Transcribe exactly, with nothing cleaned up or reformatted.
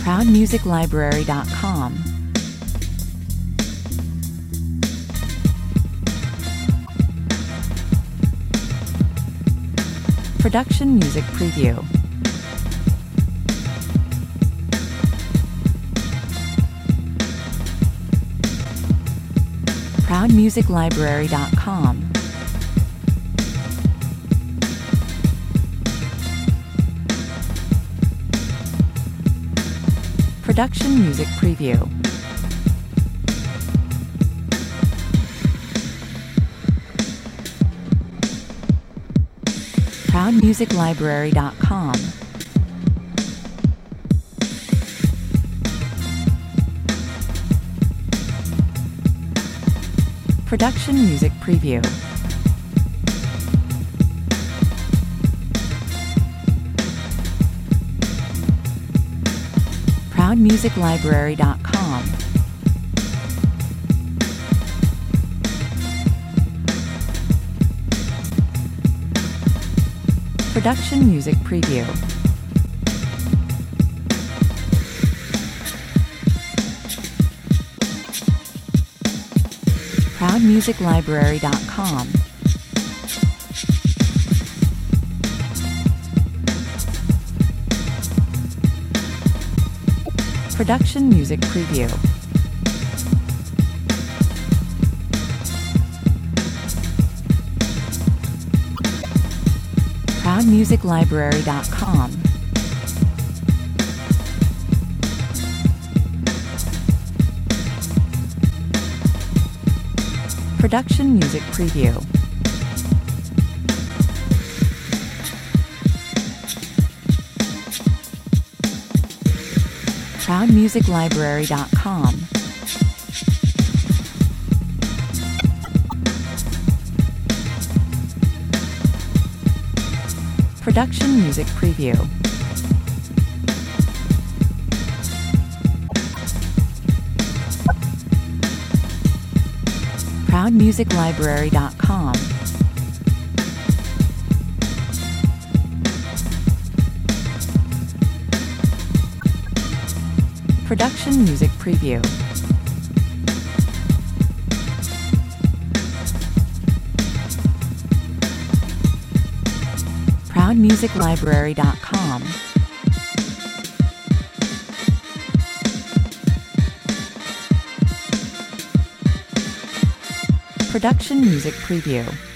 proud music library dot com. Production Music Preview. proud music library dot com. Production Music Preview. proud music library dot com. Production Music Preview. proud music library dot com. Production Music Preview. proud music library dot com. Production Music Preview. proud music library dot com. Production Music Preview. proud music library dot com. Production Music Preview. proud music library dot com. Production Music Preview. proud music library dot com. Production Music Preview.